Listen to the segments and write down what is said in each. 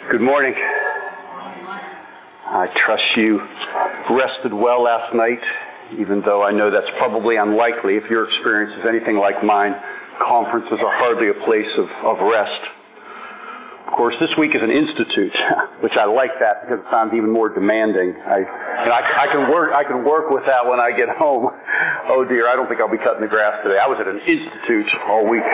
Good morning. I trust you rested well last night, even though I know that's probably unlikely. If your experience is anything like mine, conferences are hardly a place of rest. Of course, this week is an institute, which I like that because it sounds even more demanding. I can work with that when I get home. Oh dear, I don't think I'll be cutting the grass today. I was at an institute all week.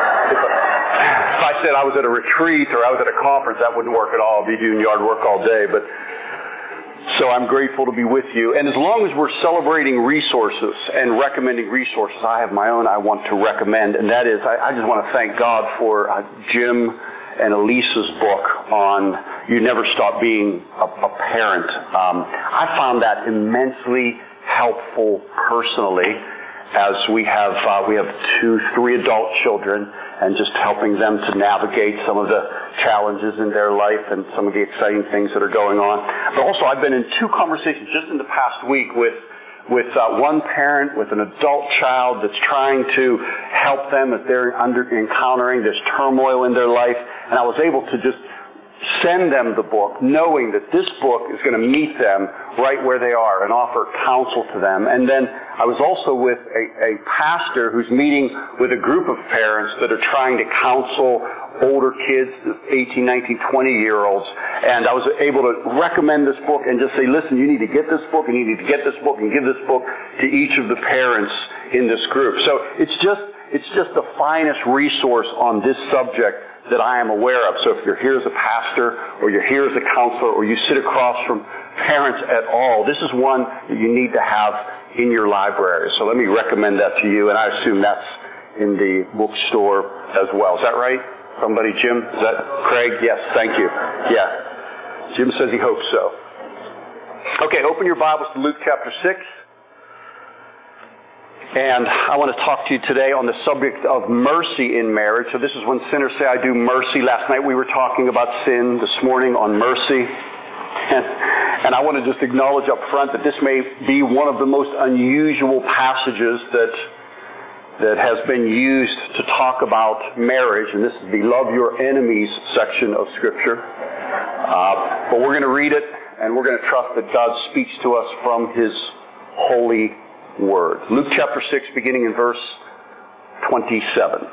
If I said I was at a retreat or I was at a conference, that wouldn't work at all. I'd be doing yard work all day. But so I'm grateful to be with you. And as long as we're celebrating resources and recommending resources, I have my own I want to recommend. And that is, I just want to thank God for Jim and Elisa's book on You Never Stop Being a Parent. I found that immensely helpful personally, as we have 3 adult children, and just helping them to navigate some of the challenges in their life and some of the exciting things that are going on. But also, I've been in 2 conversations just in the past week with one parent with an adult child that's trying to help them as they're encountering this turmoil in their life. And I was able to just send them the book, knowing that this book is going to meet them right where they are and offer counsel to them. And then I was also with a pastor who's meeting with a group of parents that are trying to counsel older kids, 18, 19, 20-year-olds. And I was able to recommend this book and just say, listen, you need to get this book, and you need to get this book, and give this book to each of the parents in this group. So it's just the finest resource on this subject that I am aware of. So if you're here as a pastor, or you're here as a counselor, or you sit across from parents at all, this is one that you need to have in your library. So let me recommend that to you, and I assume that's in the bookstore as well. Is that right? Somebody, Jim? Is that Craig? Yes, thank you. Yeah. Jim says he hopes so. Okay, open your Bibles to Luke chapter 6. And I want to talk to you today on the subject of mercy in marriage. So this is when sinners say, I do mercy. Last night we were talking about sin, this morning on mercy. And I want to just acknowledge up front that this may be one of the most unusual passages that has been used to talk about marriage. And this is the love your enemies section of Scripture. But we're going to read it, and we're going to trust that God speaks to us from His holy Word. Luke chapter 6, beginning in verse 27.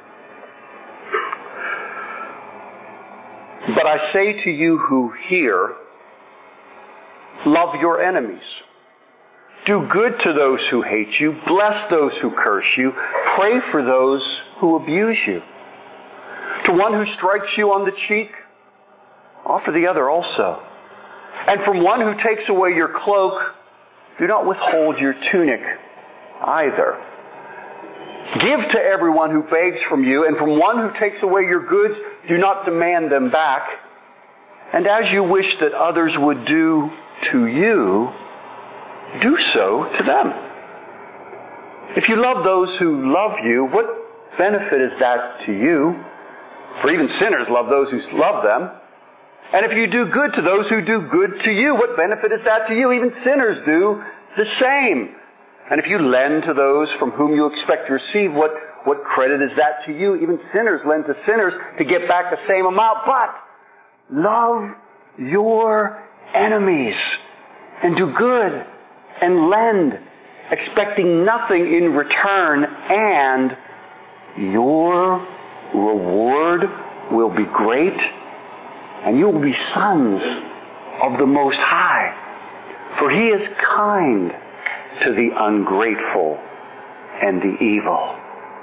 But I say to you who hear, love your enemies. Do good to those who hate you. Bless those who curse you. Pray for those who abuse you. To one who strikes you on the cheek, offer the other also. And from one who takes away your cloak, do not withhold your tunic either. Give to everyone who begs from you, and from one who takes away your goods, do not demand them back. And as you wish that others would do to you, do so to them. If you love those who love you, what benefit is that to you? For even sinners love those who love them. And if you do good to those who do good to you, what benefit is that to you? Even sinners do the same. And if you lend to those from whom you expect to receive, what credit is that to you? Even sinners lend to sinners to get back the same amount. But love your enemies and do good and lend, expecting nothing in return, and your reward will be great, and you will be sons of the Most High. For He is kind to the ungrateful and the evil.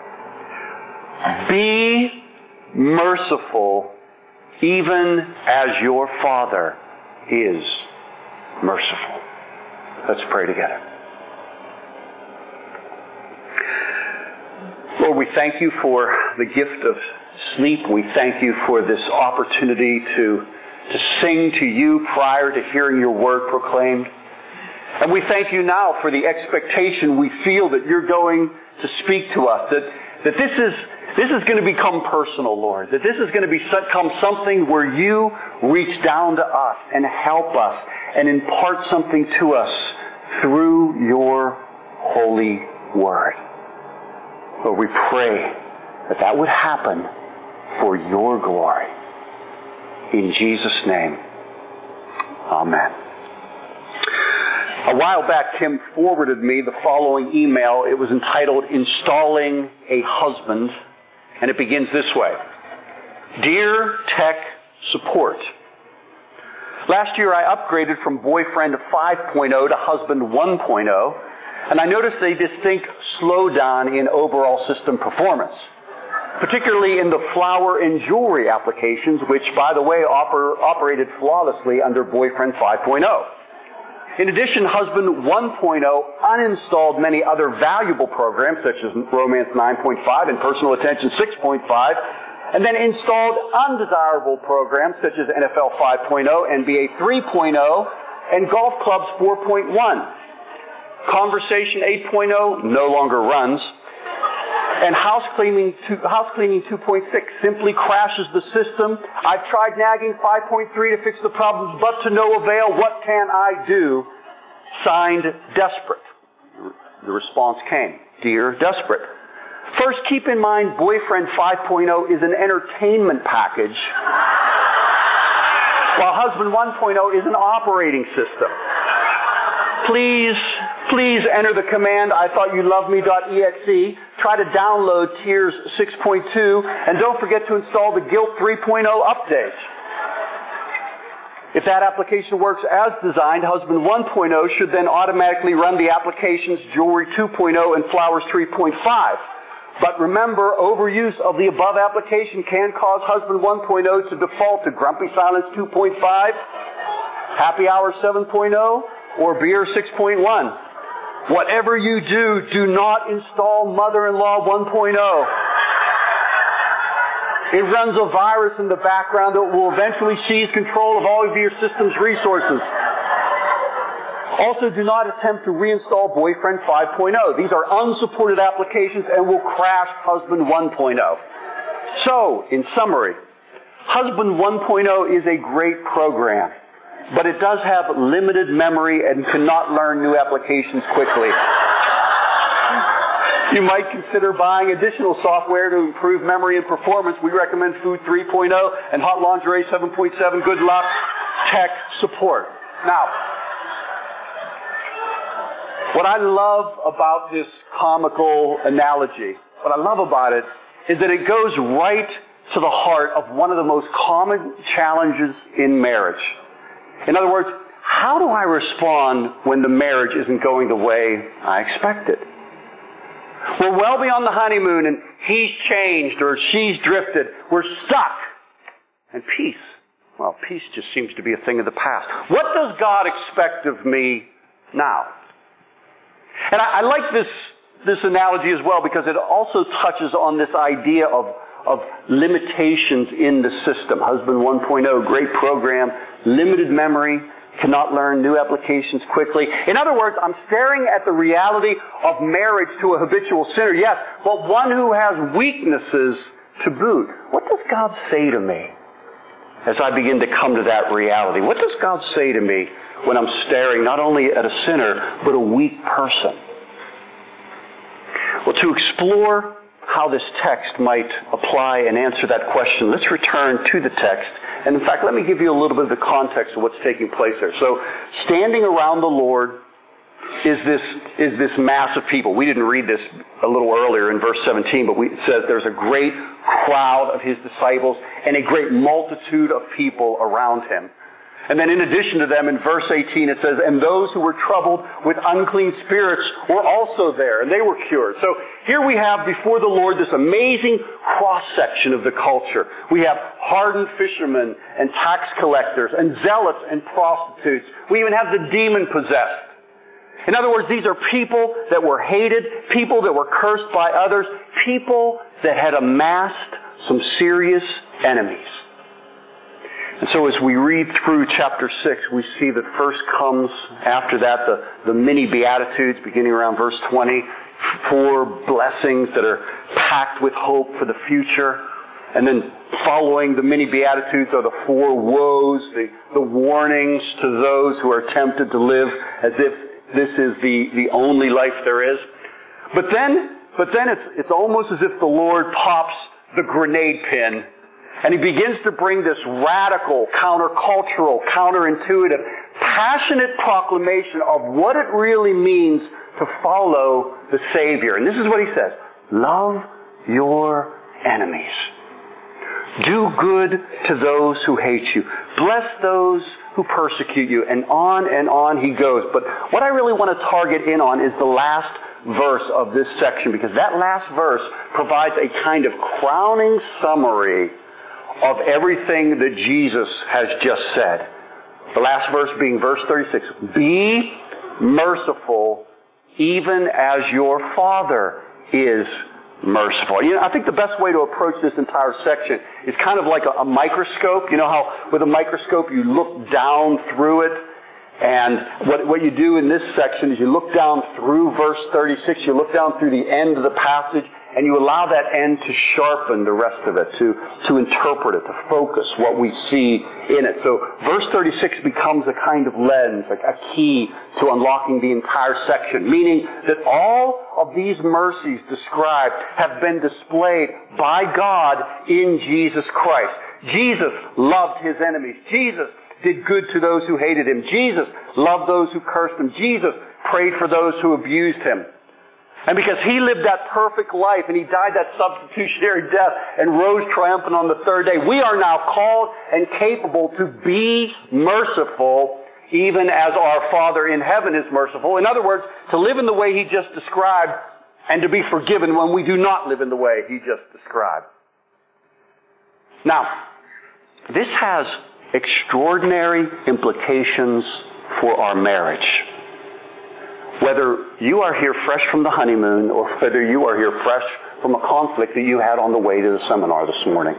Be merciful, even as your Father is merciful. Let's pray together. Lord, we thank you for the gift of sleep. We thank you for this opportunity to sing to you prior to hearing your word proclaimed. And we thank you now for the expectation we feel that you're going to speak to us, that this is going to become personal, Lord, that this is going to become something where you reach down to us and help us and impart something to us through your holy word. Lord, we pray that would happen for your glory. In Jesus' name, amen. A while back, Tim forwarded me the following email. It was entitled, Installing a Husband, and it begins this way. Dear Tech Support, last year I upgraded from boyfriend 5.0 to husband 1.0, and I noticed a distinct slowdown in overall system performance, particularly in the flower and jewelry applications, which, by the way, operated flawlessly under boyfriend 5.0. In addition, husband 1.0 uninstalled many other valuable programs, such as Romance 9.5 and Personal Attention 6.5, and then installed undesirable programs such as NFL 5.0, NBA 3.0, and Golf Clubs 4.1. Conversation 8.0 no longer runs, and House Cleaning 2.6 simply crashes the system. I've tried nagging 5.3 to fix the problems, but to no avail. What can I do? Signed, Desperate. The response came, Dear Desperate. First, keep in mind Boyfriend 5.0 is an entertainment package, while Husband 1.0 is an operating system. Please enter the command IThoughtYouLoveMe.exe. Try to download Tears 6.2, and don't forget to install the Guilt 3.0 update. If that application works as designed, Husband 1.0 should then automatically run the applications Jewelry 2.0 and Flowers 3.5. But remember, overuse of the above application can cause Husband 1.0 to default to Grumpy Silence 2.5, Happy Hour 7.0, or Beer 6.1. Whatever you do not install Mother-in-Law 1.0. It runs a virus in the background that will eventually seize control of all of your system's resources. Also, do not attempt to reinstall Boyfriend 5.0. These are unsupported applications and will crash Husband 1.0. So, in summary, Husband 1.0 is a great program, but it does have limited memory and cannot learn new applications quickly. You might consider buying additional software to improve memory and performance. We recommend Food 3.0 and Hot Lingerie 7.7. Good luck, Tech Support. Now, what I love about this comical analogy, what I love about it, is that it goes right to the heart of one of the most common challenges in marriage. In other words, how do I respond when the marriage isn't going the way I expected? We're well beyond the honeymoon and he's changed or she's drifted. We're stuck. And peace, well, peace just seems to be a thing of the past. What does God expect of me now? And I like this analogy as well because it also touches on this idea of limitations in the system. Husband 1.0, great program, limited memory, cannot learn new applications quickly. In other words, I'm staring at the reality of marriage to a habitual sinner, yes, but one who has weaknesses to boot. What does God say to me as I begin to come to that reality? What does God say to me when I'm staring not only at a sinner, but a weak person? Well, to explore how this text might apply and answer that question, let's return to the text. And in fact, let me give you a little bit of the context of what's taking place there. So, standing around the Lord is this mass of people. We didn't read this a little earlier in verse 17, but it says there's a great crowd of his disciples and a great multitude of people around him. And then in addition to them, in verse 18, it says, and those who were troubled with unclean spirits were also there, and they were cured. So here we have before the Lord this amazing cross-section of the culture. We have hardened fishermen and tax collectors and zealots and prostitutes. We even have the demon-possessed. In other words, these are people that were hated, people that were cursed by others, people that had amassed some serious enemies. And so as we read through chapter 6, we see that first comes after that the many Beatitudes beginning around verse 20, 4 blessings that are packed with hope for the future. And then following the many Beatitudes are the 4 woes, the warnings to those who are tempted to live as if this is the only life there is. But then it's almost as if the Lord pops the grenade pin And he begins to bring this radical, countercultural, counterintuitive, passionate proclamation of what it really means to follow the Savior. And this is what he says: love your enemies. Do good to those who hate you. Bless those who persecute you. And on he goes. But what I really want to target in on is the last verse of this section, because that last verse provides a kind of crowning summary of everything that Jesus has just said. The last verse being verse 36. Be merciful even as your Father is merciful. I think the best way to approach this entire section is kind of like a microscope. You know how with a microscope you look down through it? And what you do in this section is you look down through verse 36, you look down through the end of the passage, and you allow that end to sharpen the rest of it, to interpret it, to focus what we see in it. So verse 36 becomes a kind of lens, like a key to unlocking the entire section, meaning that all of these mercies described have been displayed by God in Jesus Christ. Jesus loved his enemies. Jesus did good to those who hated him. Jesus loved those who cursed him. Jesus prayed for those who abused him. And because he lived that perfect life and he died that substitutionary death and rose triumphant on the third day, we are now called and capable to be merciful even as our Father in heaven is merciful. In other words, to live in the way he just described and to be forgiven when we do not live in the way he just described. Now, this has extraordinary implications for our marriage. Whether you are here fresh from the honeymoon or whether you are here fresh from a conflict that you had on the way to the seminar this morning.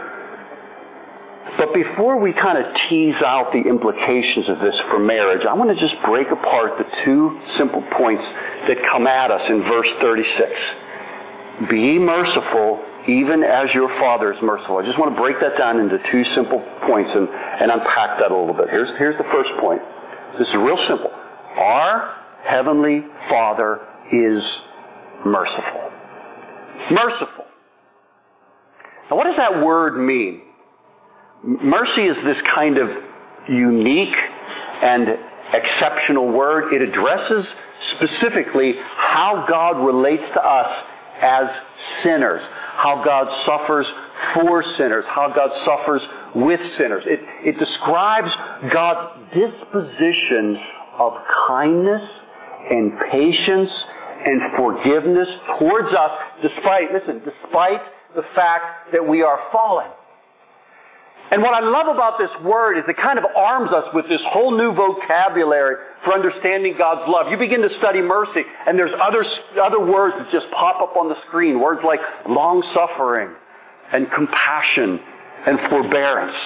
But before we kind of tease out the implications of this for marriage, I want to just break apart the two simple points that come at us in verse 36. Be merciful even as your Father is merciful. I just want to break that down into two simple points and unpack that a little bit. Here's the first point. This is real simple. Our Heavenly Father is merciful. Merciful. Now what does that word mean? Mercy is this kind of unique and exceptional word. It addresses specifically how God relates to us as sinners, how God suffers for sinners, how God suffers with sinners. It describes God's disposition of kindness and patience and forgiveness towards us despite the fact that we are fallen. And what I love about this word is it kind of arms us with this whole new vocabulary for understanding God's love. You begin to study mercy, and there's other words that just pop up on the screen. Words like long-suffering and compassion and forbearance.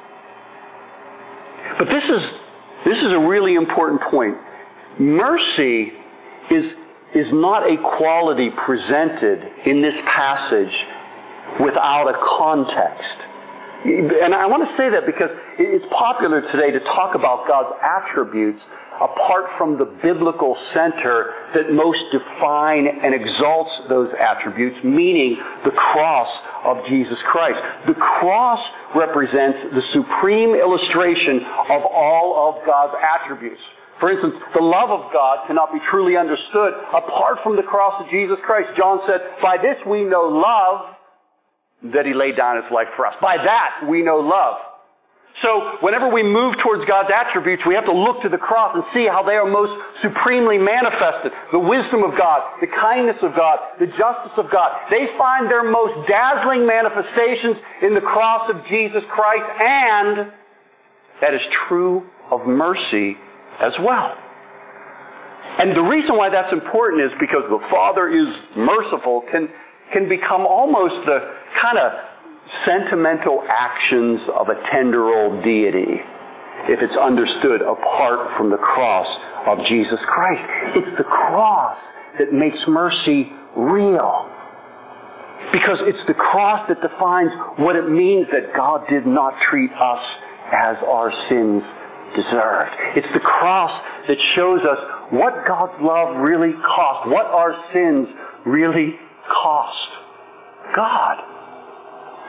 But this is a really important point. Mercy is not a quality presented in this passage without a context. And I want to say that because it's popular today to talk about God's attributes apart from the biblical center that most define and exalts those attributes, meaning the cross of Jesus Christ. The cross represents the supreme illustration of all of God's attributes. For instance, the love of God cannot be truly understood apart from the cross of Jesus Christ. John said, "By this we know love, that he laid down his life for us." By that we know love. So whenever we move towards God's attributes, we have to look to the cross and see how they are most supremely manifested. The wisdom of God, the kindness of God, the justice of God. They find their most dazzling manifestations in the cross of Jesus Christ, and that is true of mercy as well. And the reason why that's important is because the Father is merciful can become almost the kind of sentimental actions of a tender old deity if it's understood apart from the cross of Jesus Christ. It's the cross that makes mercy real. Because it's the cross that defines what it means that God did not treat us as our sins deserved. It's the cross that shows us what God's love really cost, what our sins really cost God.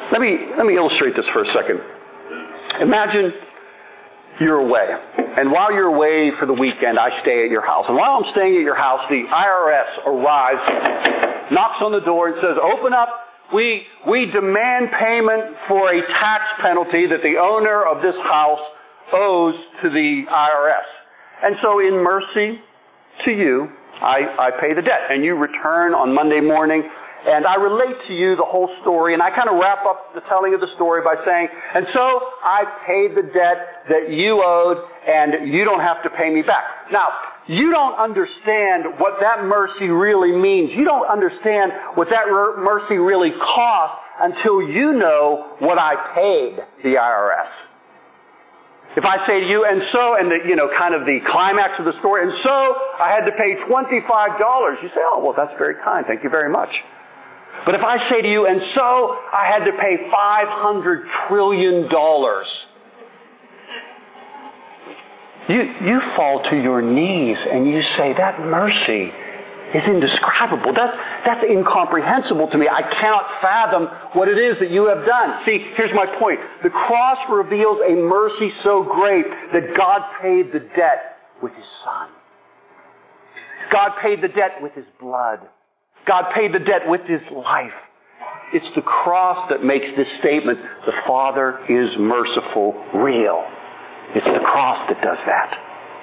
Let me illustrate this for a second. Imagine you're away. And while you're away for the weekend, I stay at your house. And while I'm staying at your house, the IRS arrives, knocks on the door and says, "Open up. We demand payment for a tax penalty that the owner of this house owes to the IRS." And so in mercy to you, I pay the debt. And you return on Monday morning, and I relate to you the whole story, and I kind of wrap up the telling of the story by saying, "And so I paid the debt that you owed, and you don't have to pay me back." Now, you don't understand what that mercy really means. You don't understand what that mercy really costs until you know what I paid the IRS. If I say to you, "And so," and kind of the climax of the story, "And so I had to pay $25, you say, "Oh, well, that's very kind. Thank you very much." But if I say to you, "And so I had to pay $500 trillion, you fall to your knees and you say, "That mercy is indescribable. That's incomprehensible to me. I cannot fathom what it is that you have done." See, here's my point. The cross reveals a mercy so great that God paid the debt with His Son. God paid the debt with His blood. God paid the debt with His life. It's the cross that makes this statement, "The Father is merciful," real. It's the cross that does that.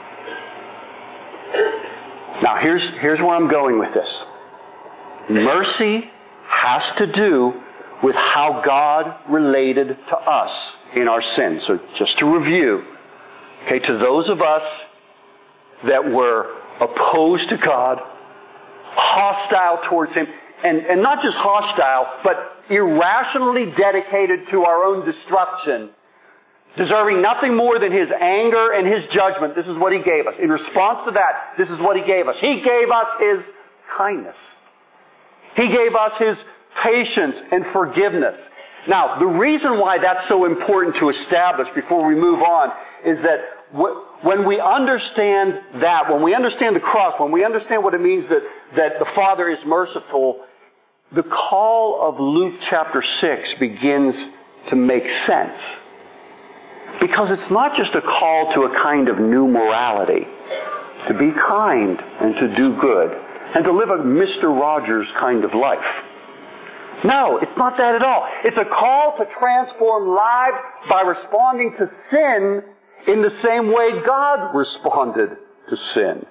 Now, here's where I'm going with this. Mercy has to do with how God related to us in our sin. So just to review, okay, to those of us that were opposed to God, hostile towards Him, and not just hostile, but irrationally dedicated to our own destruction, deserving nothing more than His anger and His judgment. This is what He gave us. In response to that, this is what He gave us. He gave us His kindness. He gave us His patience and forgiveness. Now, the reason why that's so important to establish before we move on is that when we understand that, when we understand the cross, when we understand what it means that the Father is merciful, the call of Luke chapter 6 begins to make sense. Because it's not just a call to a kind of new morality, to be kind and to do good, and to live a Mr. Rogers kind of life. No, it's not that at all. It's a call to transform lives by responding to sin in the same way God responded to sin.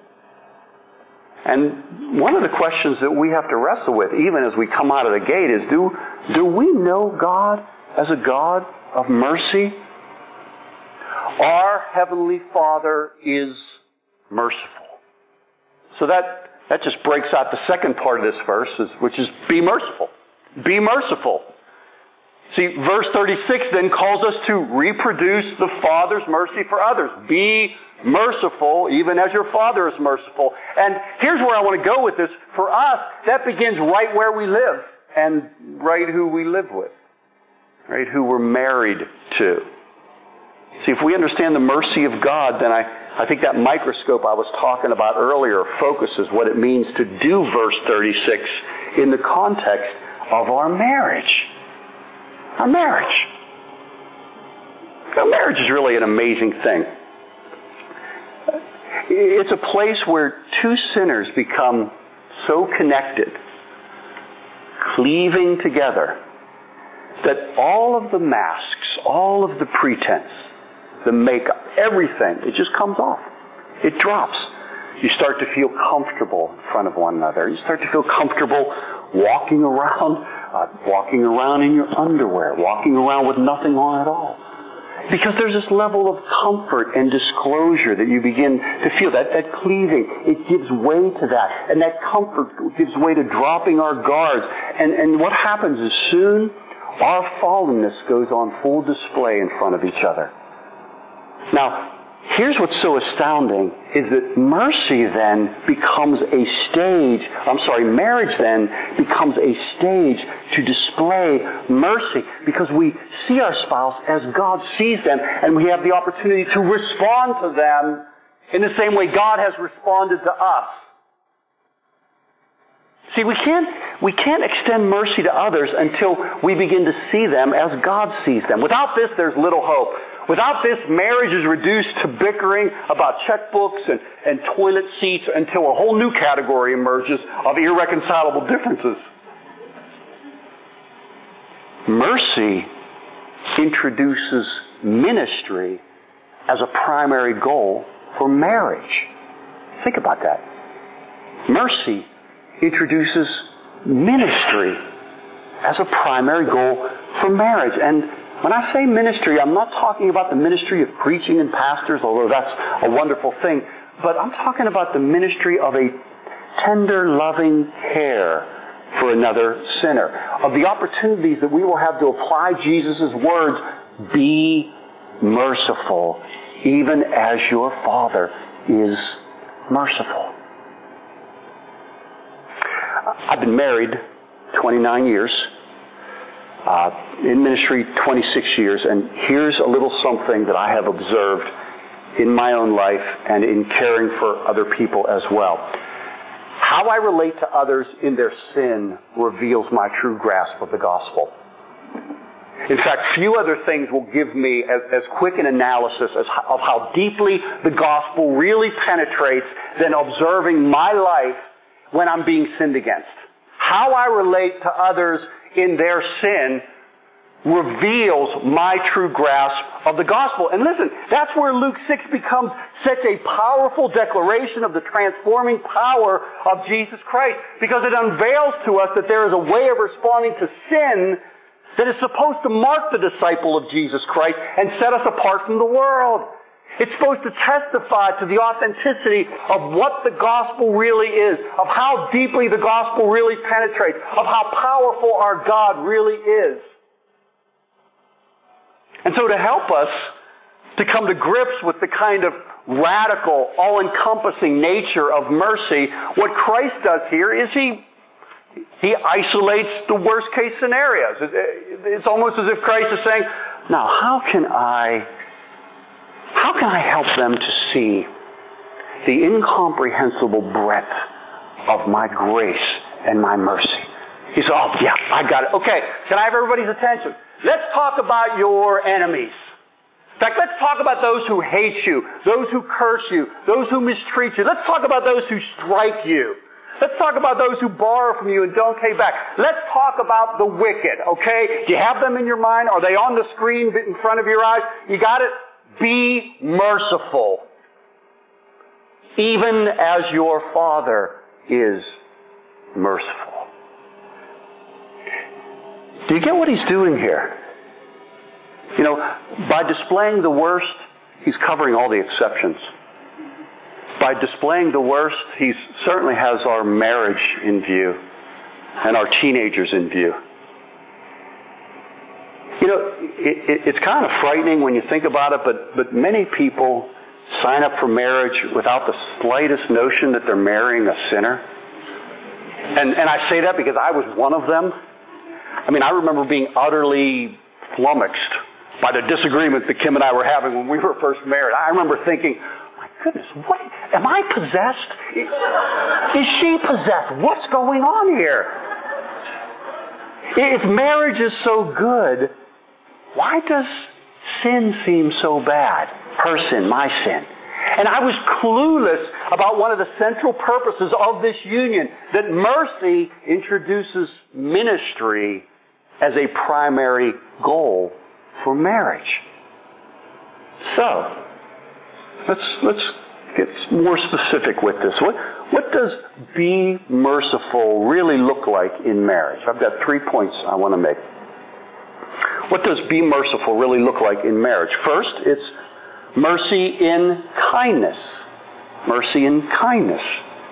And one of the questions that we have to wrestle with, even as we come out of the gate, is do we know God as a God of mercy? Our Heavenly Father is merciful. So that just breaks out the second part of this verse, which is be merciful. Be merciful. See, verse 36 then calls us to reproduce the Father's mercy for others. Be merciful, even as your Father is merciful. And here's where I want to go with this. For us, that begins right where we live and right who we live with, right, who we're married to. See, if we understand the mercy of God, then I think that microscope I was talking about earlier focuses what it means to do verse 36 in the context of our marriage. Our marriage. Now, marriage is really an amazing thing. It's a place where two sinners become so connected, cleaving together, that all of the masks, all of the pretense, the makeup, everything, it just comes off. It drops. You start to feel comfortable in front of one another. You start to feel comfortable walking around in your underwear, walking around with nothing on at all. Because there's this level of comfort and disclosure that you begin to feel. That cleaving, it gives way to that. And that comfort gives way to dropping our guards. And what happens is soon our fallenness goes on full display in front of each other. Now, here's what's so astounding is that marriage then becomes a stage to display mercy because we see our spouse as God sees them and we have the opportunity to respond to them in the same way God has responded to us. See, we can't extend mercy to others until we begin to see them as God sees them. Without this, there's little hope. Without this, marriage is reduced to bickering about checkbooks and toilet seats until a whole new category emerges of irreconcilable differences. Mercy introduces ministry as a primary goal for marriage. Think about that. Mercy introduces ministry as a primary goal for marriage. And when I say ministry, I'm not talking about the ministry of preaching and pastors, although that's a wonderful thing, but I'm talking about the ministry of a tender, loving care for another sinner, of the opportunities that we will have to apply Jesus' words, be merciful, even as your Father is merciful. I've been married 29 years, in ministry 26 years, and here's a little something that I have observed in my own life and in caring for other people as well. How I relate to others in their sin reveals my true grasp of the gospel. In fact, few other things will give me as quick an analysis of how deeply the gospel really penetrates than observing my life when I'm being sinned against. How I relate to others in their sin reveals my true grasp of the gospel. And listen, that's where Luke 6 becomes such a powerful declaration of the transforming power of Jesus Christ, because it unveils to us that there is a way of responding to sin that is supposed to mark the disciple of Jesus Christ and set us apart from the world. It's supposed to testify to the authenticity of what the gospel really is, of how deeply the gospel really penetrates, of how powerful our God really is. And so to help us to come to grips with the kind of radical, all-encompassing nature of mercy, what Christ does here is He isolates the worst-case scenarios. It's almost as if Christ is saying, now how can I help them to see the incomprehensible breadth of my grace and my mercy? He said, oh yeah, I got it. Okay, can I have everybody's attention? Let's talk about your enemies. In fact, let's talk about those who hate you, those who curse you, those who mistreat you. Let's talk about those who strike you. Let's talk about those who borrow from you and don't pay back. Let's talk about the wicked, okay? Do you have them in your mind? Are they on the screen in front of your eyes? You got it? Be merciful, even as your Father is merciful. Do you get what He's doing here? You know, by displaying the worst, He's covering all the exceptions. By displaying the worst, He certainly has our marriage in view and our teenagers in view. You know, it's kind of frightening when you think about it, but many people sign up for marriage without the slightest notion that they're marrying a sinner. And I say that because I was one of them. I mean, I remember being utterly flummoxed by the disagreements that Kim and I were having when we were first married. I remember thinking, my goodness, what? Am I possessed? Is she possessed? What's going on here? If marriage is so good, why does sin seem so bad? Her sin, my sin. And I was clueless about one of the central purposes of this union, that mercy introduces ministry as a primary goal for marriage. So, let's get more specific with this. What does be merciful really look like in marriage? I've got 3 points I want to make. What does be merciful really look like in marriage? First, it's mercy in kindness. Mercy in kindness.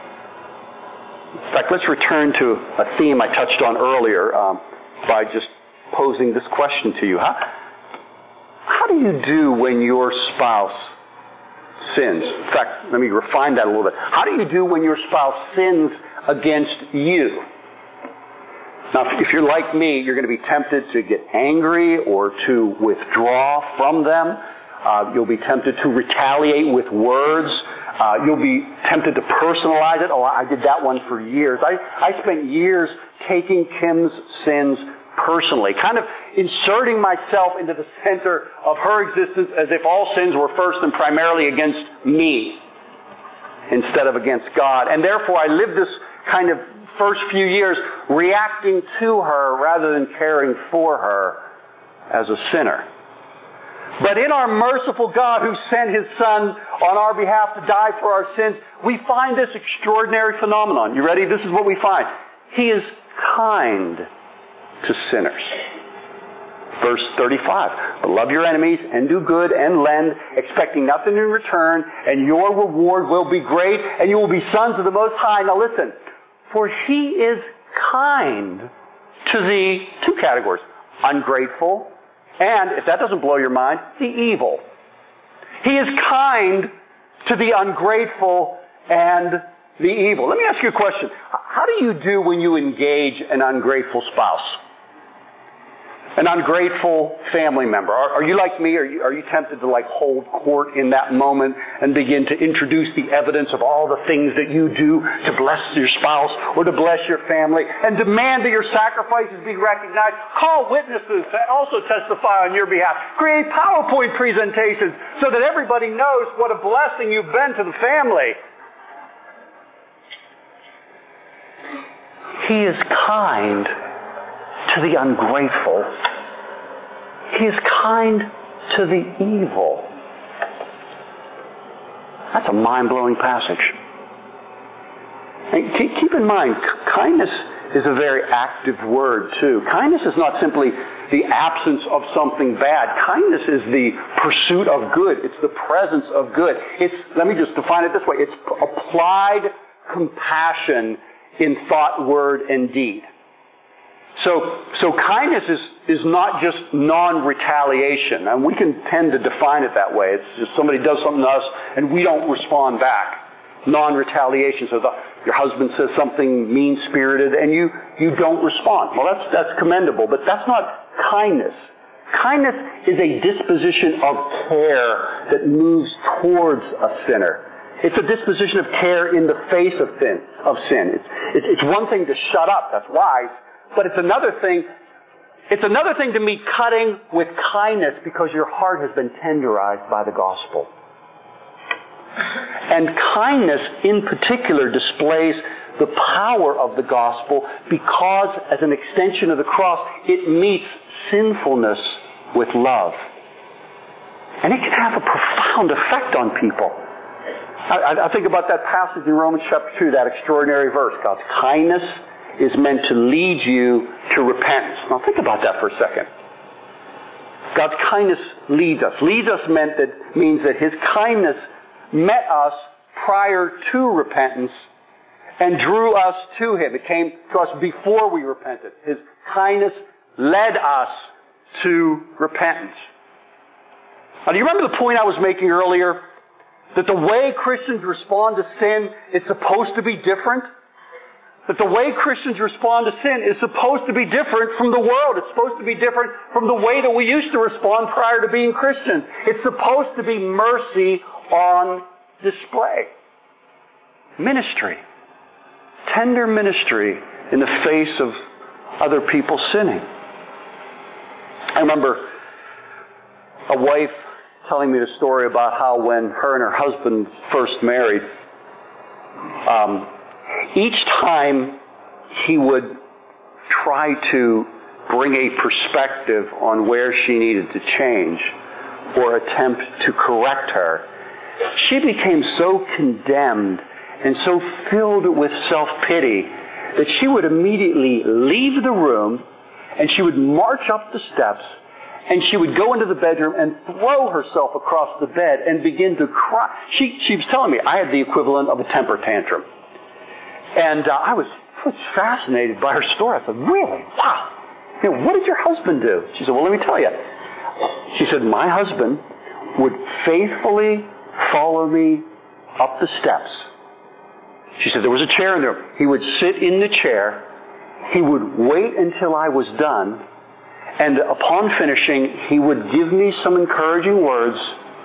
In fact, let's return to a theme I touched on earlier by just posing this question to you. How do you do when your spouse sins? In fact, let me refine that a little bit. How do you do when your spouse sins against you? Now, if you're like me, you're going to be tempted to get angry or to withdraw from them. You'll be tempted to retaliate with words. You'll be tempted to personalize it. Oh, I did that one for years. I spent years taking Kim's sins personally, kind of inserting myself into the center of her existence as if all sins were first and primarily against me instead of against God. And therefore I lived this kind of first few years reacting to her rather than caring for her as a sinner. But in our merciful God who sent His Son on our behalf to die for our sins, we find this extraordinary phenomenon. You ready? This is what we find. He is kind to sinners. Verse 35, but love your enemies and do good and lend, expecting nothing in return, and your reward will be great, and you will be sons of the Most High. Now listen, for He is kind to the two categories, ungrateful, and, if that doesn't blow your mind, the evil. He is kind to the ungrateful and the evil. Let me ask you a question. How do you do when you engage an ungrateful spouse? An ungrateful family member? Are you like me? Are you tempted to hold court in that moment and begin to introduce the evidence of all the things that you do to bless your spouse or to bless your family and demand that your sacrifices be recognized? Call witnesses to also testify on your behalf. Create PowerPoint presentations so that everybody knows what a blessing you've been to the family. He is kind to the ungrateful. He is kind to the evil. That's a mind-blowing passage. And keep in mind, kindness is a very active word too. Kindness is not simply the absence of something bad. Kindness is the pursuit of good. It's the presence of good. Let me just define it this way. It's applied compassion in thought, word, and deed. So kindness is not just non-retaliation. And we can tend to define it that way. It's just somebody does something to us and we don't respond back. Non-retaliation. So your husband says something mean-spirited and you don't respond. Well, that's commendable, but that's not kindness. Kindness is a disposition of care that moves towards a sinner. It's a disposition of care in the face of sin. It's one thing to shut up. That's wise. But it's another thing to me cutting with kindness because your heart has been tenderized by the gospel. And kindness in particular displays the power of the gospel because as an extension of the cross, it meets sinfulness with love. And it can have a profound effect on people. I think about that passage in Romans chapter 2, that extraordinary verse. God's kindness is meant to lead you to repentance. Now think about that for a second. God's kindness leads us. Leads us means that His kindness met us prior to repentance and drew us to Him. It came to us before we repented. His kindness led us to repentance. Now do you remember the point I was making earlier? That the way Christians respond to sin is supposed to be different? That the way Christians respond to sin is supposed to be different from the world. It's supposed to be different from the way that we used to respond prior to being Christians. It's supposed to be mercy on display. Ministry. Tender ministry in the face of other people sinning. I remember a wife telling me the story about how when her and her husband first married, each time he would try to bring a perspective on where she needed to change or attempt to correct her, she became so condemned and so filled with self-pity that she would immediately leave the room and she would march up the steps and she would go into the bedroom and throw herself across the bed and begin to cry. She was telling me I had the equivalent of a temper tantrum. And I was fascinated by her story. I said, really? Wow. What did your husband do? She said, well, let me tell you. She said, my husband would faithfully follow me up the steps. She said, there was a chair in there. He would sit in the chair. He would wait until I was done. And upon finishing, he would give me some encouraging words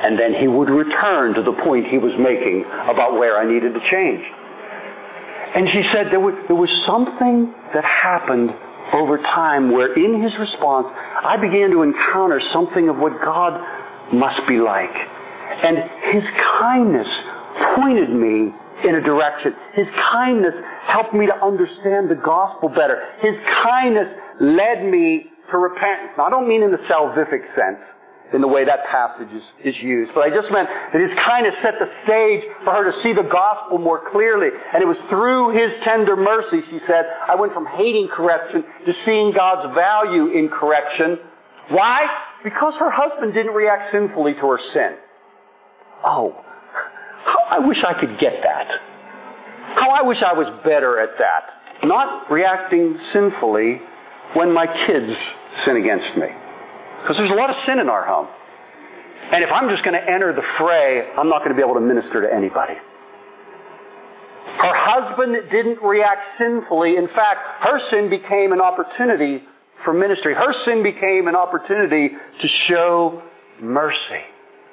And then he would return to the point he was making about where I needed to change. And she said there was something that happened over time where in his response, I began to encounter something of what God must be like. And his kindness pointed me in a direction. His kindness helped me to understand the gospel better. His kindness led me to repentance. Now, I don't mean in the salvific sense, in the way that passage is used, but I just meant that his kindness set the stage for her to see the gospel more clearly. And it was through his tender mercy, she said, I went from hating correction to seeing God's value in correction. Why? Because her husband didn't react sinfully to her sin. Oh, how I wish I could get that. How I wish I was better at that. Not reacting sinfully when my kids sin against me. Because there's a lot of sin in our home. And if I'm just going to enter the fray, I'm not going to be able to minister to anybody. Her husband didn't react sinfully. In fact, her sin became an opportunity for ministry. Her sin became an opportunity to show mercy.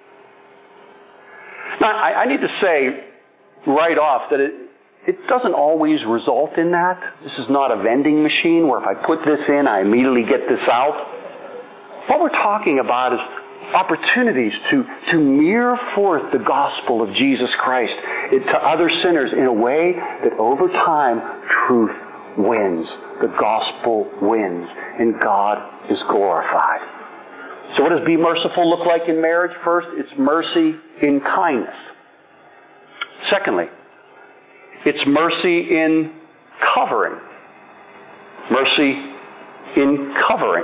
Now, I need to say right off that it doesn't always result in that. This is not a vending machine where if I put this in, I immediately get this out. What we're talking about is opportunities to mirror forth the gospel of Jesus Christ to other sinners in a way that over time truth wins. The gospel wins and God is glorified. So what does be merciful look like in marriage? First, it's mercy in kindness. Secondly, it's mercy in covering. Mercy in covering.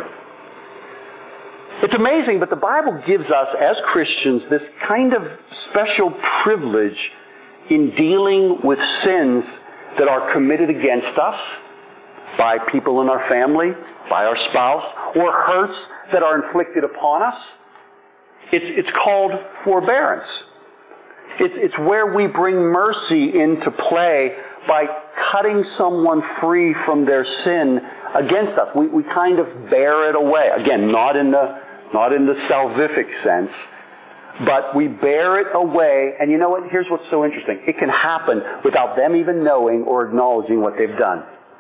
It's amazing, but the Bible gives us, as Christians, this kind of special privilege in dealing with sins that are committed against us by people in our family, by our spouse, or hurts that are inflicted upon us. It's called forbearance. It's where we bring mercy into play by cutting someone free from their sin against us. We kind of bear it away. Again, not in the salvific sense, but we bear it away. And you know what? Here's what's so interesting. It can happen without them even knowing or acknowledging what they've done.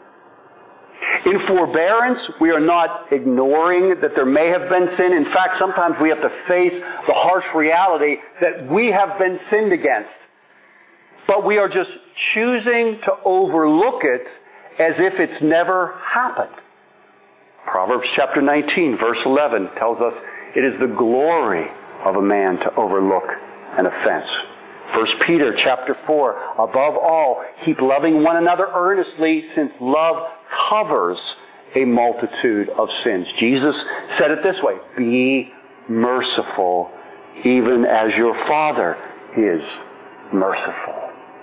In forbearance, we are not ignoring that there may have been sin. In fact, sometimes we have to face the harsh reality that we have been sinned against. But we are just choosing to overlook it as if it's never happened. Proverbs chapter 19, verse 11 tells us it is the glory of a man to overlook an offense. 1 Peter chapter 4, above all, keep loving one another earnestly, since love covers a multitude of sins. Jesus said it this way, be merciful, even as your Father is merciful.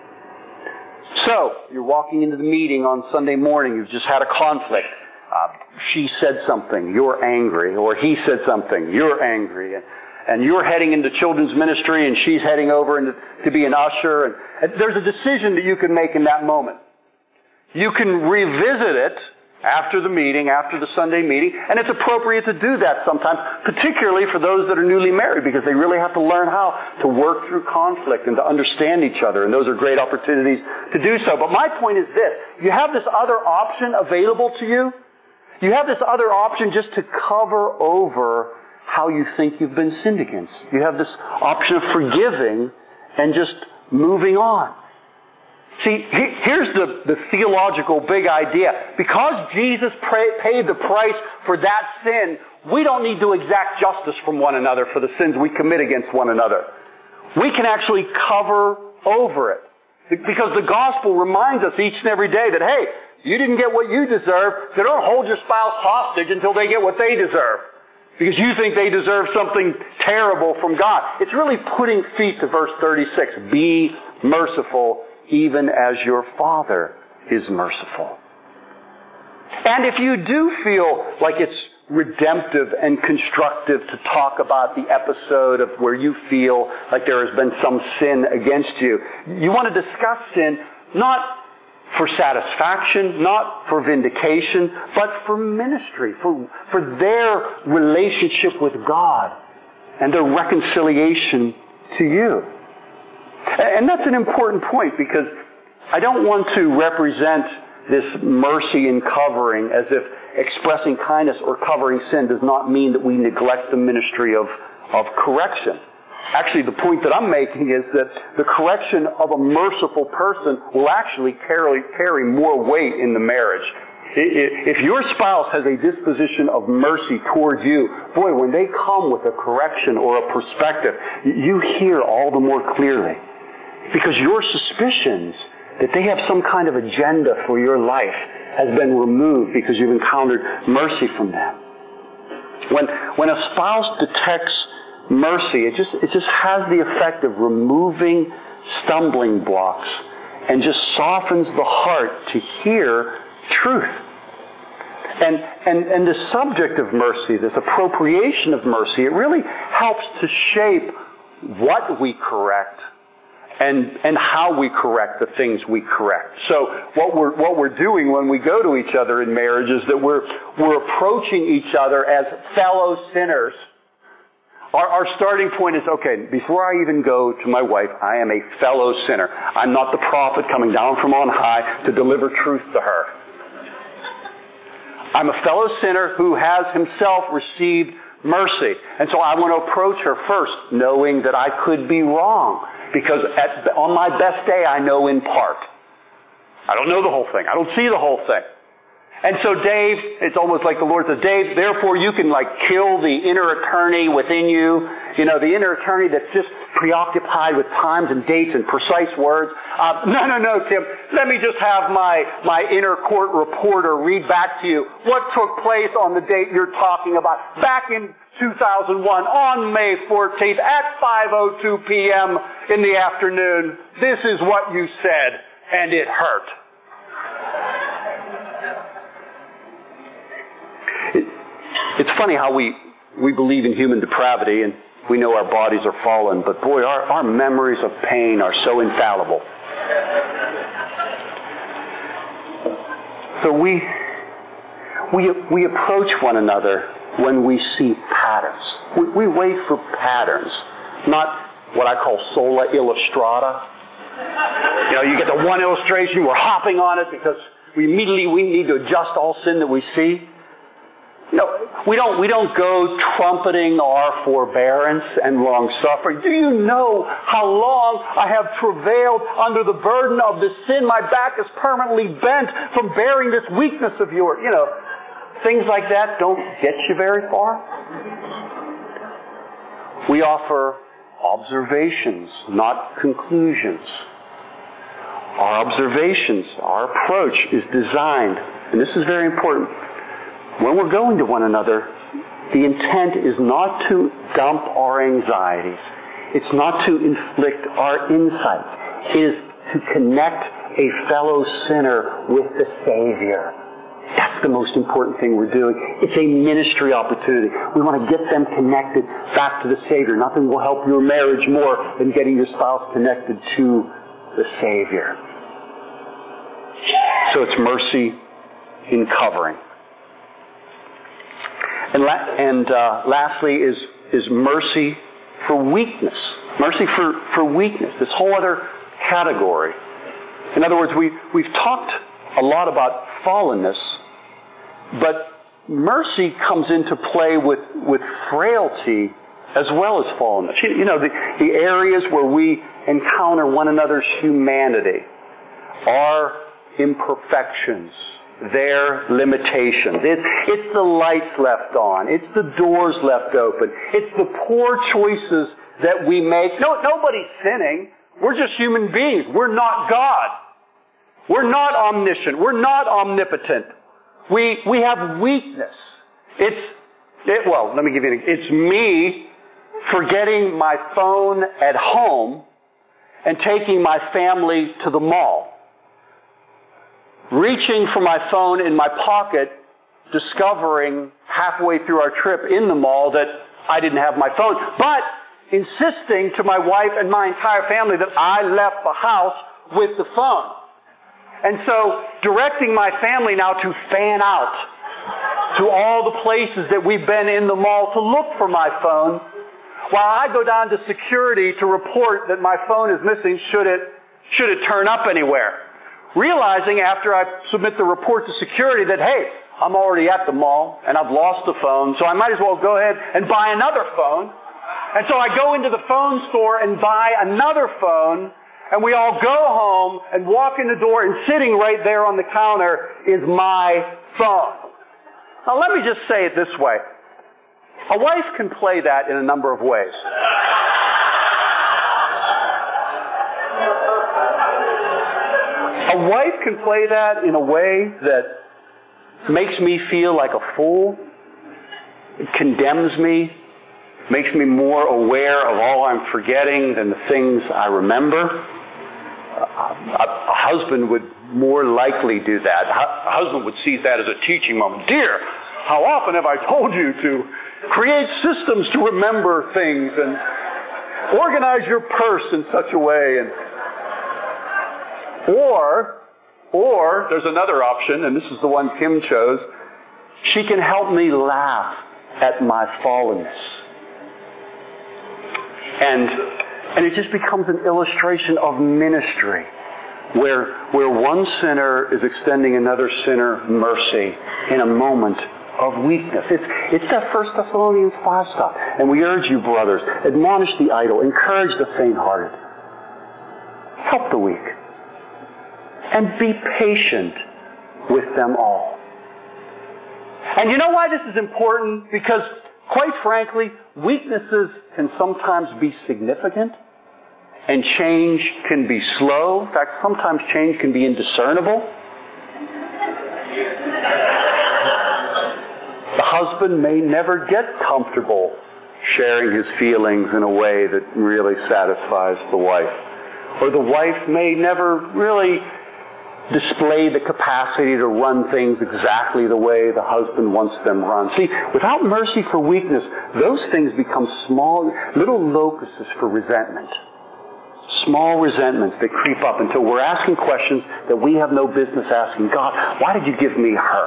So, you're walking into the meeting on Sunday morning, you've just had a conflict. She said something, you're angry, or he said something, you're angry, and you're heading into children's ministry, and she's heading over to be an usher, and there's a decision that you can make in that moment. You can revisit it after the meeting, after the Sunday meeting, and it's appropriate to do that sometimes, particularly for those that are newly married, because they really have to learn how to work through conflict and to understand each other, and those are great opportunities to do so. But my point is this, you have this other option available to you. You have this other option just to cover over how you think you've been sinned against. You have this option of forgiving and just moving on. See, here's the theological big idea. Because Jesus paid the price for that sin, we don't need to exact justice from one another for the sins we commit against one another. We can actually cover over it. Because the gospel reminds us each and every day that, hey, you didn't get what you deserve, so don't hold your spouse hostage until they get what they deserve. Because you think they deserve something terrible from God. It's really putting feet to verse 36. Be merciful, even as your Father is merciful. And if you do feel like it's redemptive and constructive to talk about the episode of where you feel like there has been some sin against you, you want to discuss sin not for satisfaction, not for vindication, but for ministry, for their relationship with God and their reconciliation to you. And that's an important point, because I don't want to represent this mercy and covering as if expressing kindness or covering sin does not mean that we neglect the ministry of correction. Actually, the point that I'm making is that the correction of a merciful person will actually carry more weight in the marriage. If your spouse has a disposition of mercy towards you, boy, when they come with a correction or a perspective, you hear all the more clearly. Because your suspicions that they have some kind of agenda for your life has been removed because you've encountered mercy from them. When a spouse detects mercy, it just has the effect of removing stumbling blocks and just softens the heart to hear truth. And the subject of mercy, this appropriation of mercy, it really helps to shape what we correct and how we correct the things we correct. So what we're doing when we go to each other in marriage is that we're approaching each other as fellow sinners. Our starting point is, okay, before I even go to my wife, I am a fellow sinner. I'm not the prophet coming down from on high to deliver truth to her. I'm a fellow sinner who has himself received mercy. And so I want to approach her first, knowing that I could be wrong. Because on my best day, I know in part. I don't know the whole thing. I don't see the whole thing. And so Dave, it's almost like the Lord says, Dave, therefore you can kill the inner attorney within you. You know, the inner attorney that's just preoccupied with times and dates and precise words. No, Tim. Let me just have my inner court reporter read back to you what took place on the date you're talking about. Back in 2001, on May 14th, at 5:02 p.m. in the afternoon, this is what you said, and it hurt. It's funny how we believe in human depravity, and we know our bodies are fallen, but boy, our memories of pain are so infallible. So we approach one another when we see patterns. We wait for patterns, not what I call sola illustrata. You know, you get the one illustration, we're hopping on it because we need to adjust all sin that we see. No, we don't go trumpeting our forbearance and long-suffering. Do you know how long I have travailed under the burden of this sin? My back is permanently bent from bearing this weakness of yours. You know, things like that don't get you very far. We offer observations, not conclusions. Our observations, our approach is designed, and this is very important, when we're going to one another, the intent is not to dump our anxieties. It's not to inflict our insight. It is to connect a fellow sinner with the Savior. That's the most important thing we're doing. It's a ministry opportunity. We want to get them connected back to the Savior. Nothing will help your marriage more than getting your spouse connected to the Savior. So it's mercy in covering. And lastly is mercy for weakness. Mercy for weakness. This whole other category. In other words, we've talked a lot about fallenness, but mercy comes into play with frailty as well as fallenness. You know, the areas where we encounter one another's humanity, our imperfections, their limitations. It's the lights left on. It's the doors left open. It's the poor choices that we make. Nobody's sinning. We're just human beings. We're not God. We're not omniscient. We're not omnipotent. We have weakness. Let me give you it's me forgetting my phone at home and taking my family to the mall. Reaching for my phone in my pocket, discovering halfway through our trip in the mall that I didn't have my phone, but insisting to my wife and my entire family that I left the house with the phone. And so, directing my family now to fan out to all the places that we've been in the mall to look for my phone, while I go down to security to report that my phone is missing should it turn up anywhere. Realizing after I submit the report to security that, hey, I'm already at the mall and I've lost the phone, so I might as well go ahead and buy another phone. And so I go into the phone store and buy another phone, and we all go home and walk in the door, and sitting right there on the counter is my phone. Now let me just say it this way. A wife can play that in a number of ways. A wife can play that in a way that makes me feel like a fool. It condemns me, makes me more aware of all I'm forgetting than the things I remember. A husband would more likely do that. A husband would see that as a teaching moment. Dear, how often have I told you to create systems to remember things and organize your purse in such a way? Or there's another option, and this is the one Kim chose. She can help me laugh at my fallenness. And it just becomes an illustration of ministry, where one sinner is extending another sinner mercy in a moment of weakness. It's that 1 Thessalonians 5 stuff. And we urge you, brothers, admonish the idle, encourage the faint-hearted, help the weak, and be patient with them all. And you know why this is important? Because, quite frankly, weaknesses can sometimes be significant, and change can be slow. In fact, sometimes change can be indiscernible. The husband may never get comfortable sharing his feelings in a way that really satisfies the wife. Or the wife may never really display the capacity to run things exactly the way the husband wants them run. See, without mercy for weakness, those things become small, little locusts for resentment. Small resentments that creep up until we're asking questions that we have no business asking. God, why did you give me her?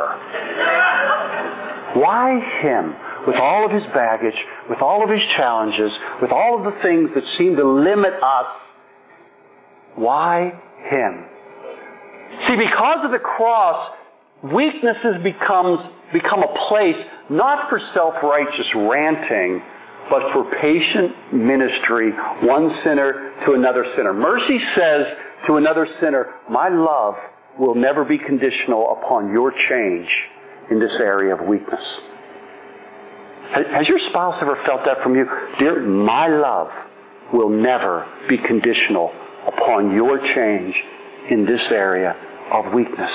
Why him? With all of his baggage, with all of his challenges, with all of the things that seem to limit us, why him? See, because of the cross, weaknesses become a place not for self-righteous ranting, but for patient ministry, one sinner to another sinner. Mercy says to another sinner, my love will never be conditional upon your change in this area of weakness. Has your spouse ever felt that from you? Dear, my love will never be conditional upon your change in this area of weakness.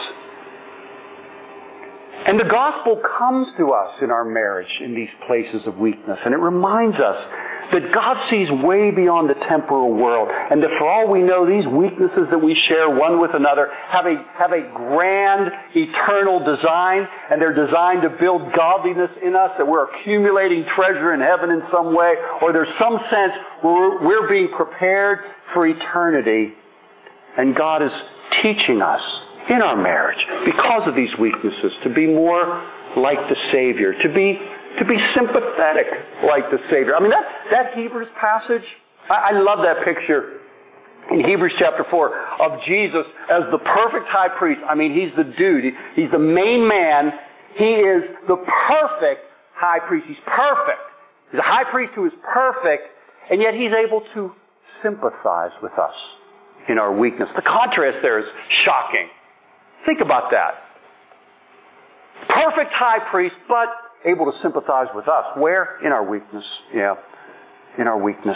And the gospel comes to us in our marriage in these places of weakness. And it reminds us that God sees way beyond the temporal world. And that for all we know, these weaknesses that we share one with another have a grand, eternal design. And they're designed to build godliness in us, that we're accumulating treasure in heaven in some way. Or there's some sense where we're being prepared for eternity. And God is teaching us in our marriage, because of these weaknesses, to be more like the Savior, to be sympathetic like the Savior. I mean, that Hebrews passage, I love that picture in Hebrews chapter 4 of Jesus as the perfect high priest. I mean, he's the dude. He's the main man. He is the perfect high priest. He's perfect. He's a high priest who is perfect, and yet he's able to sympathize with us in our weakness. The contrast there is shocking. Think about that. Perfect high priest, but able to sympathize with us. Where? In our weakness. Yeah, in our weakness.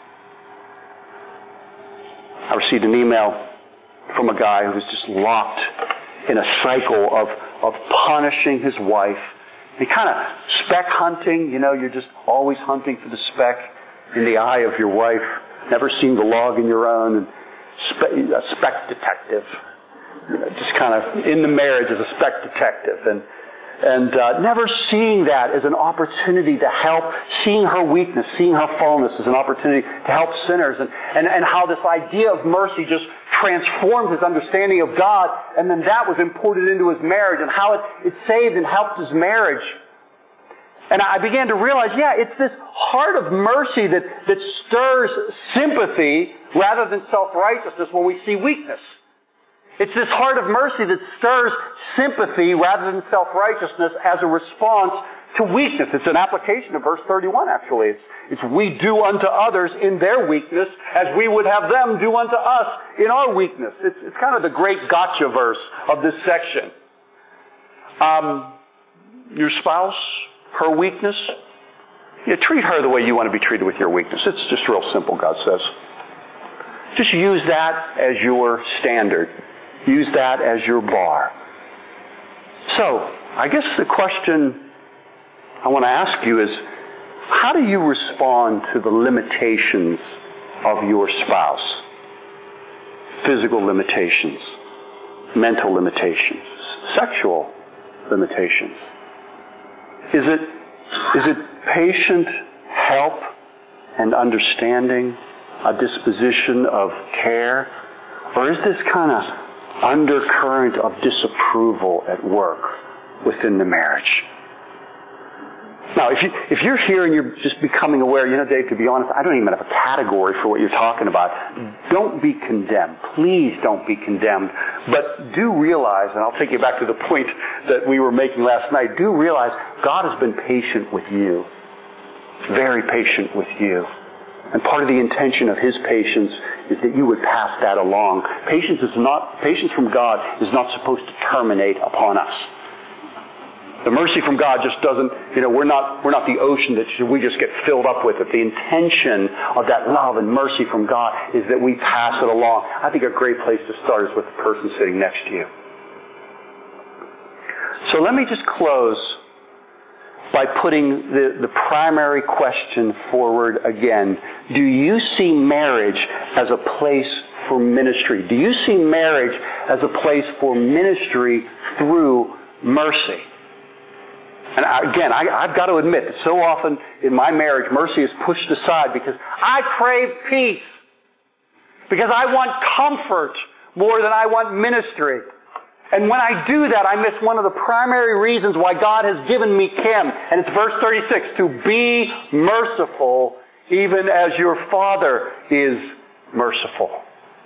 I received an email from a guy who was just locked in a cycle of punishing his wife. He kind of speck hunting. You know, you're just always hunting for the speck in the eye of your wife. Never seen the log in your own. And a speck detective. You know, just kind of in the marriage as a speck detective, and never seeing that as an opportunity to help, seeing her weakness, seeing her fallenness as an opportunity to help sinners, and how this idea of mercy just transformed his understanding of God, and then that was imported into his marriage, and how it saved and helped his marriage. And I began to realize, it's this heart of mercy that stirs sympathy rather than self-righteousness when we see weakness. It's this heart of mercy that stirs sympathy rather than self-righteousness as a response to weakness. It's an application of verse 31, actually. It's we do unto others in their weakness as we would have them do unto us in our weakness. It's kind of the great gotcha verse of this section. Your spouse, her weakness, treat her the way you want to be treated with your weakness. It's just real simple, God says. Just use that as your standard. Use that as your bar. So, I guess the question I want to ask you is, how do you respond to the limitations of your spouse? Physical limitations, mental limitations, sexual limitations. Is it patient help and understanding, a disposition of care? Or is this kind of undercurrent of disapproval at work within the marriage? Now, if you're here and you're just becoming aware, Dave, to be honest, I don't even have a category for what you're talking about. Don't be condemned. Please don't be condemned. But do realize, and I'll take you back to the point that we were making last night, do realize God has been patient with you. Very patient with you. And part of the intention of His patience is that you would pass that along. Patience from God is not supposed to terminate upon us. The mercy from God just doesn't, we're not the ocean that we just get filled up with it. The intention of that love and mercy from God is that we pass it along. I think a great place to start is with the person sitting next to you. So let me just close by putting the primary question forward again. Do you see marriage as a place for ministry? Do you see marriage as a place for ministry through mercy? And again, I've got to admit that so often in my marriage, mercy is pushed aside because I crave peace. Because I want comfort more than I want ministry. And when I do that, I miss one of the primary reasons why God has given me Kim. And it's verse 36, to be merciful even as your Father is merciful.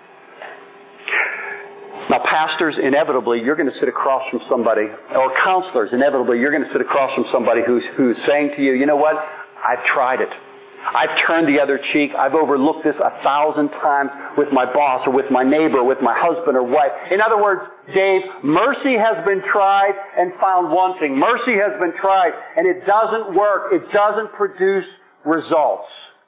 Now, pastors, inevitably, you're going to sit across from somebody, or counselors, inevitably, you're going to sit across from somebody who's saying to you, you know what? I've tried it. I've turned the other cheek. I've overlooked this 1,000 times with my boss or with my neighbor, with my husband or wife. In other words, Dave, mercy has been tried and found wanting. Mercy has been tried and it doesn't work. It doesn't produce results.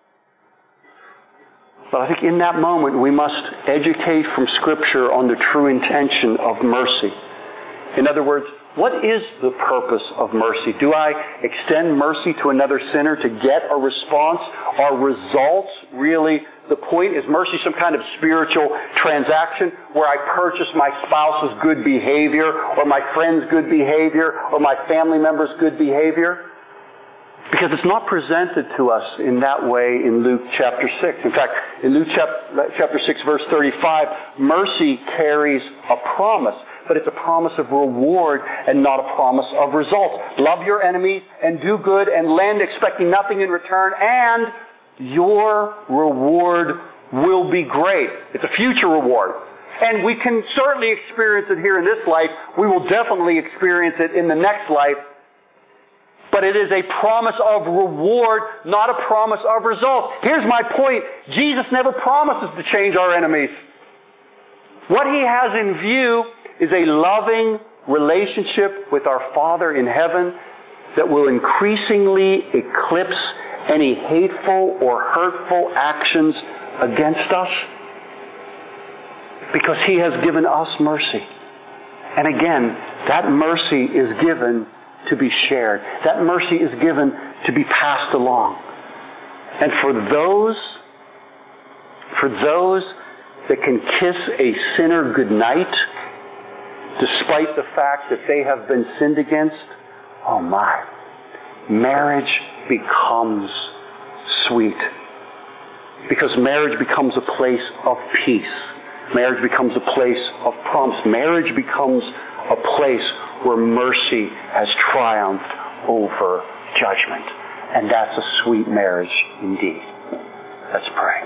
But I think in that moment we must educate from Scripture on the true intention of mercy. In other words, what is the purpose of mercy? Do I extend mercy to another sinner to get a response? Are results really the point? Is mercy some kind of spiritual transaction where I purchase my spouse's good behavior or my friend's good behavior or my family member's good behavior? Because it's not presented to us in that way in Luke chapter 6. In fact, in Luke chapter 6, verse 35, mercy carries a promise. But it's a promise of reward and not a promise of results. Love your enemies and do good and lend expecting nothing in return, and your reward will be great. It's a future reward. And we can certainly experience it here in this life. We will definitely experience it in the next life. But it is a promise of reward, not a promise of results. Here's my point. Jesus never promises to change our enemies. What He has in view is a loving relationship with our Father in heaven that will increasingly eclipse any hateful or hurtful actions against us because He has given us mercy. And again, that mercy is given to be shared. That mercy is given to be passed along. And for those that can kiss a sinner goodnight, despite the fact that they have been sinned against, oh my, marriage becomes sweet. Because marriage becomes a place of peace. Marriage becomes a place of promise. Marriage becomes a place where mercy has triumphed over judgment. And that's a sweet marriage indeed. Let's pray.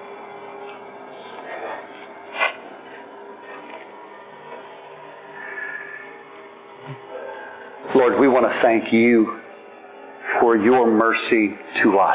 Lord, we want to thank you for your mercy to us.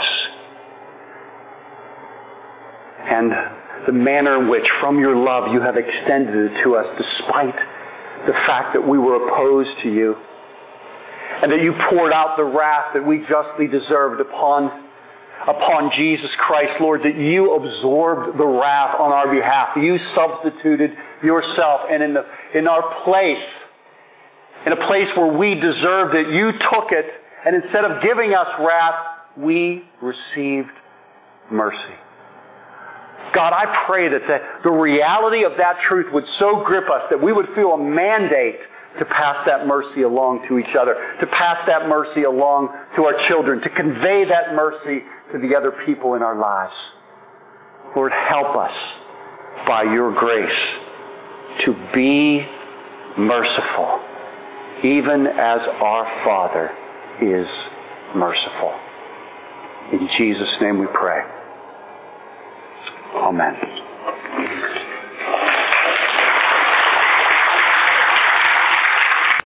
And the manner in which, from your love, you have extended it to us despite the fact that we were opposed to you. And that you poured out the wrath that we justly deserved upon Jesus Christ, Lord, that you absorbed the wrath on our behalf. You substituted yourself, and in our place, in a place where we deserved it, you took it, and instead of giving us wrath, we received mercy. God, I pray that the reality of that truth would so grip us that we would feel a mandate to pass that mercy along to each other, to pass that mercy along to our children, to convey that mercy to the other people in our lives. Lord, help us by your grace to be merciful, even as our Father is merciful. In Jesus' name we pray. Amen.